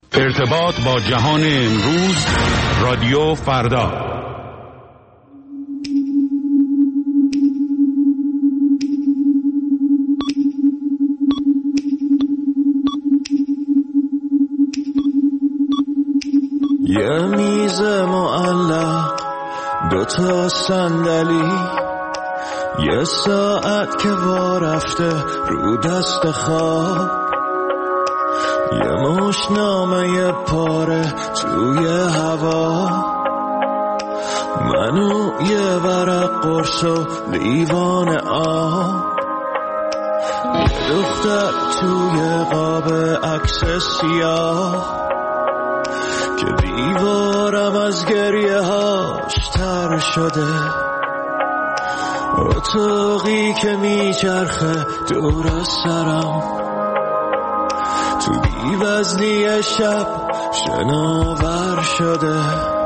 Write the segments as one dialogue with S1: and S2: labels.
S1: ارتباط با جهان امروز، رادیو فردا.
S2: یه میز معلق، 2 صندلی، یه ساعت که وا رفته رو دست خواب، یه مشنامه پاره توی هوا، منو یه ورق قرص و لیوان آب، یه دختر توی قاب عکس سیاه که دیوارم از گریه هاش تر شده، اتاقی که میچرخه دور سرم، تو بی‌وزنی شب شناور شده،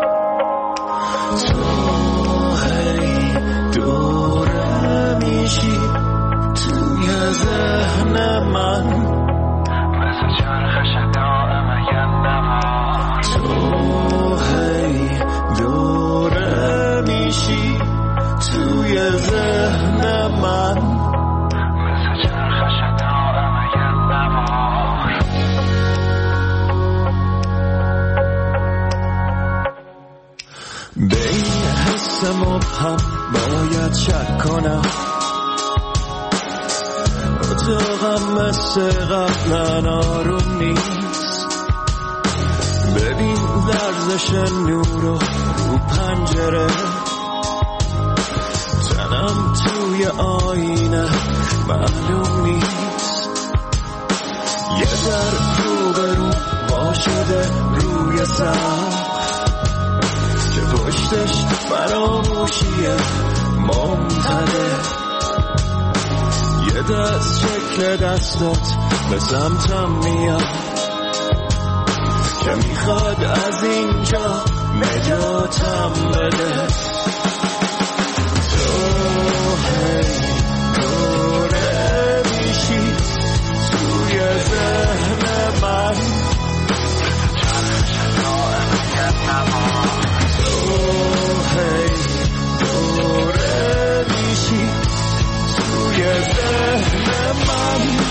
S2: تو هی دوره میشی توی ذهن من، مثل چرخش دائم یه نوار، تو هی دوره میشی توی ذهن من، مثل چرخش دائم یه نوار. بین حس مبهم باید شک کنم، اتاقم مثل قبلا آروم نیست، ببین لرزش نور رو پنجره، تنم توی آینه معلوم نیست، یه در روبرو وا شده روی سقف که پشتش فراموشیه ممتده، یه دست شکل دستات به سمتم میاد که میخواد از اینجا نجاتم بده، تو هی دوره میشی توی ذهن من، تو هی دوره میشی توی ذهن من.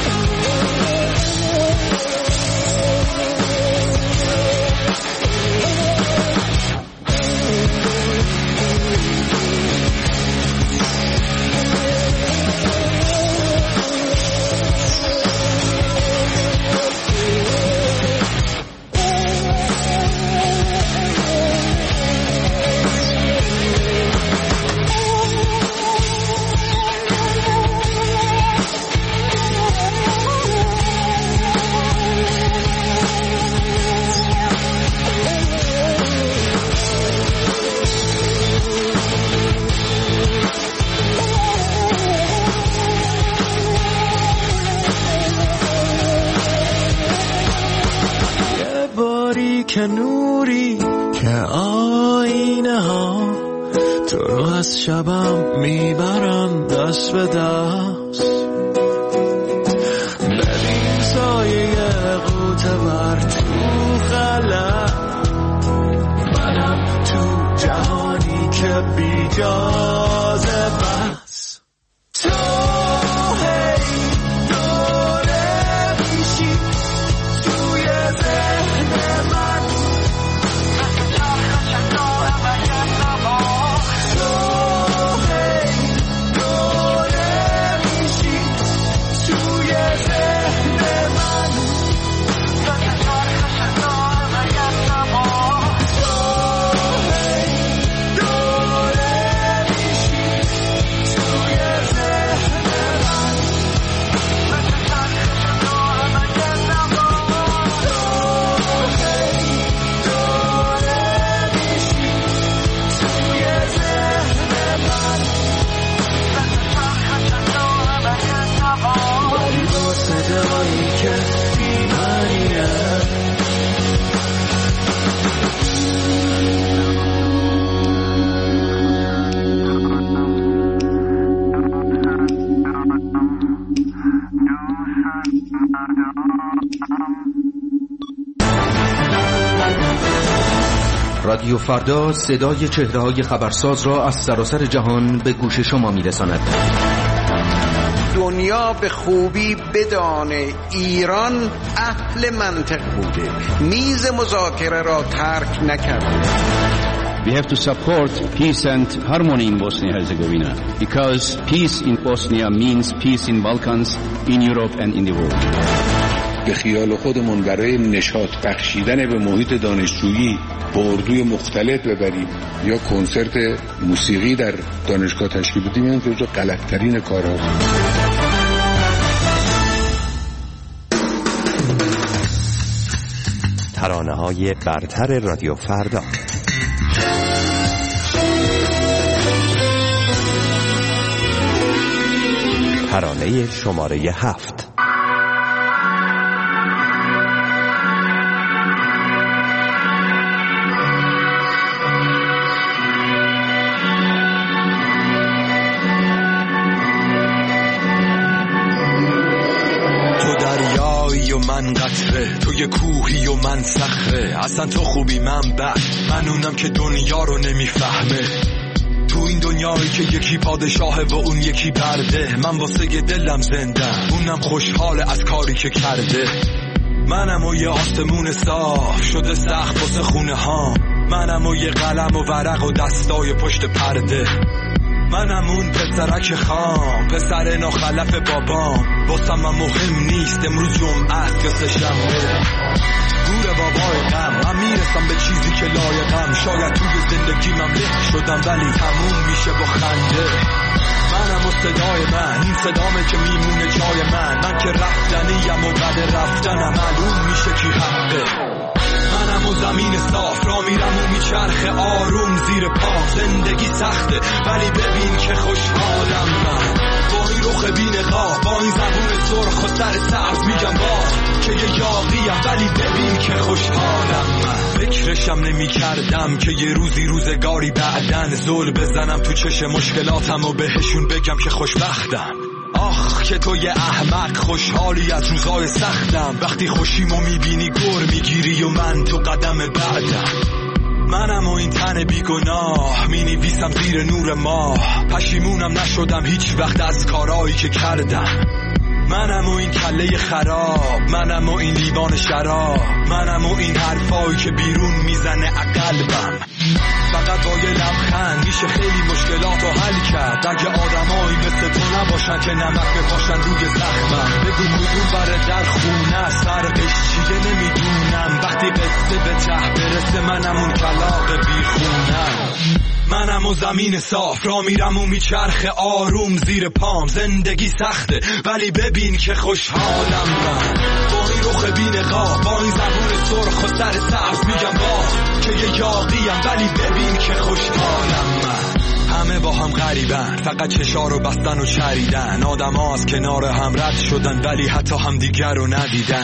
S2: که نوری که آینه ها تو رو از شبم میبرن دست به دست، ببین سایه قوطه ور تو خلا، منم تو جهانی که بی جازه بس، تو هی دوره میشی توی ذهن من،
S3: رادیو فردا صدای چهره‌های خبرساز را از سراسر جهان به گوش شما می‌رساند.
S4: دنیا به خوبی بدانه ایران اهل منطق بوده، میز مذاکره را ترک نکرده.
S1: We have to support peace and harmony in Bosnia-Herzegovina because peace in Bosnia means peace in Balkans, in Europe and in the world.
S5: به خیال خودمون برای نشاط بخشیدن به محیط دانشجویی با اردوی مختلف ببریم یا کنسرت موسیقی در دانشگاه تشکیل بدیم، این جزو غلط‌ترین کارهاست.
S6: ترانه‌های برتر رادیو فردا. ترانه شماره 7.
S2: من قطره، تو یه کوهی و من صخره، اصلا تو خوبی من بد، من اونم که دنیا رو نمیفهمه. تو این دنیایی که یکی پادشاهه و اون یکی برده، من واسه دلم زنده، اونم خوشحاله از کاری که کرده. منم و یه آسمون صاف شده سخت واسه خونه ها، منم و یه قلم و ورق و دستای پشت پرده، منم اون پسرک خام، پسر ناخلف بابام، واسم من مهم نیست امروز جمعه است یا سه‌شنبه. گور بابای غم، من میرسم به چیزی که لایقم، شاید توی زندگیمم له شدم ولی تموم میشه با خنده. منم و صدای من، این صدامه که میمونه جای من که رفتنیم و بعد رفتنم معلوم میشه کی حقه. منم و زمین صاف را میرم و میچرخه آروم زیر پا، زندگی سخته ولی ببین که خوشحالم من، با این رخ بی‌نقاب، با این زبون سرخ و سر سبز میگم که یه یاغیم ولی ببین که خوشحالم من. فکرشم نمی کردم که یه روزگاری بعدن زل بزنم تو چش مشکلاتم و بهشون بگم که خوشبختم. آخ که تو یه احمق خوشحالی از روزای سختم، وقتی خوشیمو میبینی گر میگیری و من تو قدم بعدم. منم و این تن بیگناه مینویسم زیر نور ماه، پشیمونم نشدم هیچ وقت از کارایی که کردم. منم و این کله خراب، منم و این لیوان شراب، منم و این حرفایی که بیرون میزنه قلبم. فقط با یه لبخند میشه خیلی مشکلاتو حل کرد، اگه آدمایی مثل تو نباشن که نمک بپاشن روی زخمم. بگو کدوم بره در خونه است، فرقش چیه نمیدونم، وقتی قصه به ته برسه منم اون کلاغ بیخونم. منم و زمین صاف را میرم و میچرخه آروم زیر پام، زندگی سخته ولی ببین که خوشحالم من، با این رخ بی‌نقاب، با این زبون سرخ و سر سبز میگم که یه یاغیم ولی ببین که خوشحالم من. همه با هم غریبن، فقط چشا رو بستن و چریدن، آدم ها از کنار هم رد شدن ولی حتی هم دیگر رو ندیدن.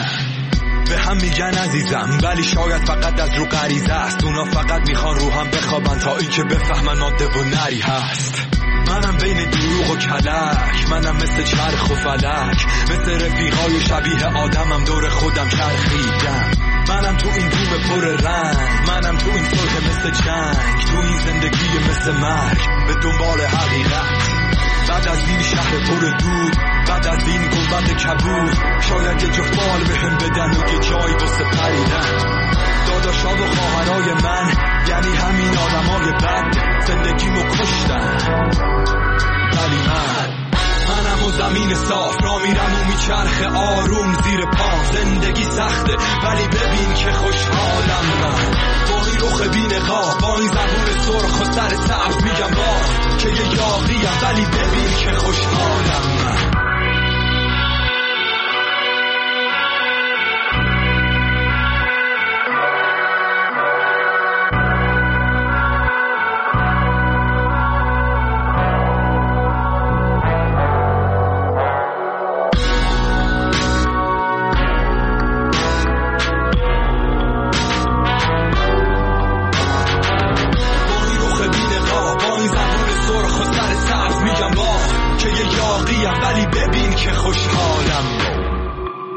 S2: به هم میگن عزیزم ولی شاید فقط از رو غریزه است، اونا فقط میخوان رو هم بخوابن تا این که بفهمن ماده و نری هست. منم بین دروغ و کلک، منم مثل چرخ و فلک، مثل رفیقای شبیه آدمم دور خودم چرخیدم. منم تو این بوم پر رنگ، منم تو این صلح مثل جنگ، تو این زندگی مثل مرگ به دنبال حقیقت. بعد از این شهر پر دود، بعد از این گنبد کبود، شاید یه جفت بال بهم بدن و یه جایی واسه پریدن. داداشا و خواهرای من یعنی همین آدمای بد، زندگیمو کشتن ولی منم و زمین صاف را میرم و میچرخه آروم زیر پام، زندگی سخته ولی ببین که خوشحالم من، با این رخ بی‌نقاب، با این زبون سرخ و سر سبز میگم که یه یاغیم ولی ببین که خوشحالم من.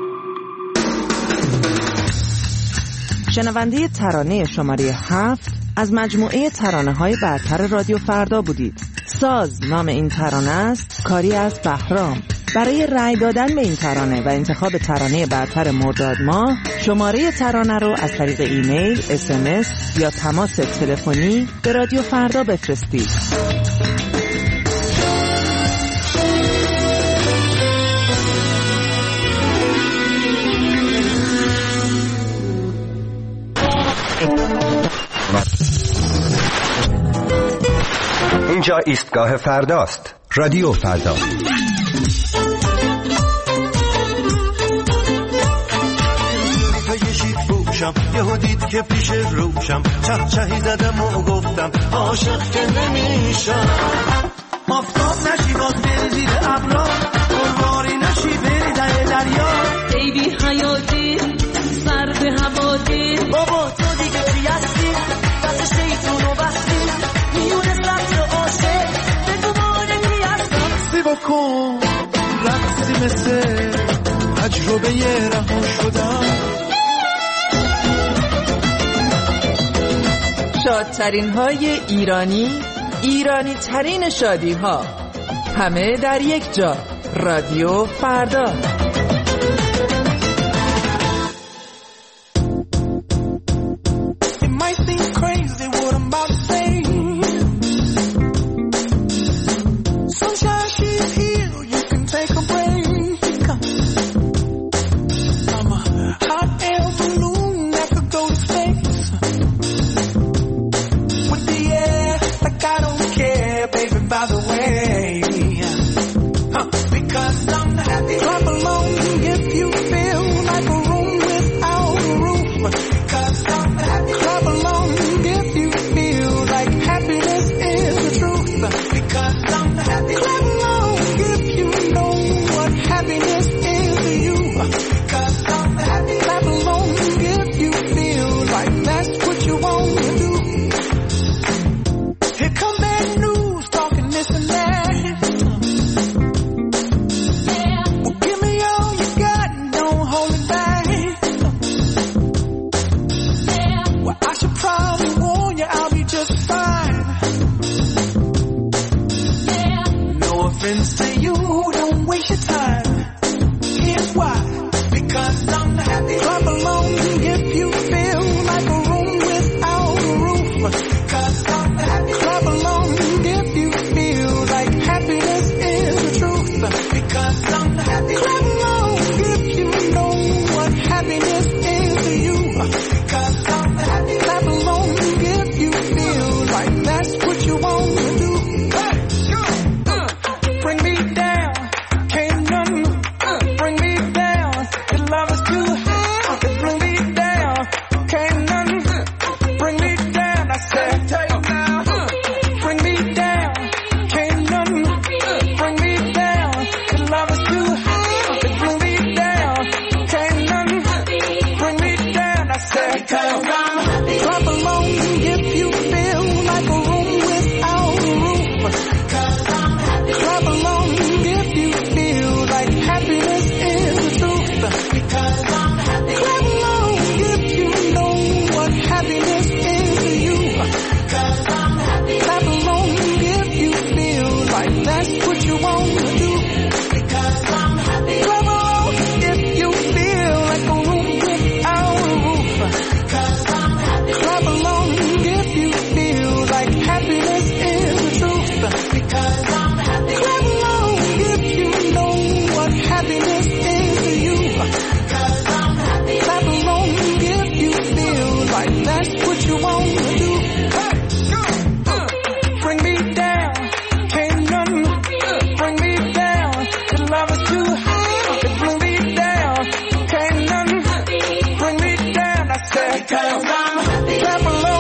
S7: شنونده ترانه شماره 7 از مجموعه ترانه‌های برتر رادیو فردا بودید. ساز نام این ترانه است، کاری از بهرام. برای رأی دادن به این ترانه و انتخاب ترانه برتر مرداد ماه، شماره ترانه رو از طریق ایمیل، SMS یا تماس تلفنی به رادیو فردا بفرستید.
S6: اینجا ایستگاه فرداست. رادیو فردا.
S8: یهو دید که پیش روشم چهی زدم و گفتم عاشق که نمیشم. آفتاب نشی باز بری زیر ابرا، قربانی نشی بری در دریا.
S9: ای بی حیاتی سر به هواتی،
S8: بابا تو دیگه چی هستی؟ دست شیطون رو بستی میونه سطر عاشق، بگو مانگی هستم. سی بکن رقصی مثل تجربه رها شدم.
S7: شادترین های ایرانی ترین شادی ها، همه در یک جا. رادیو فردا.
S8: Clap along.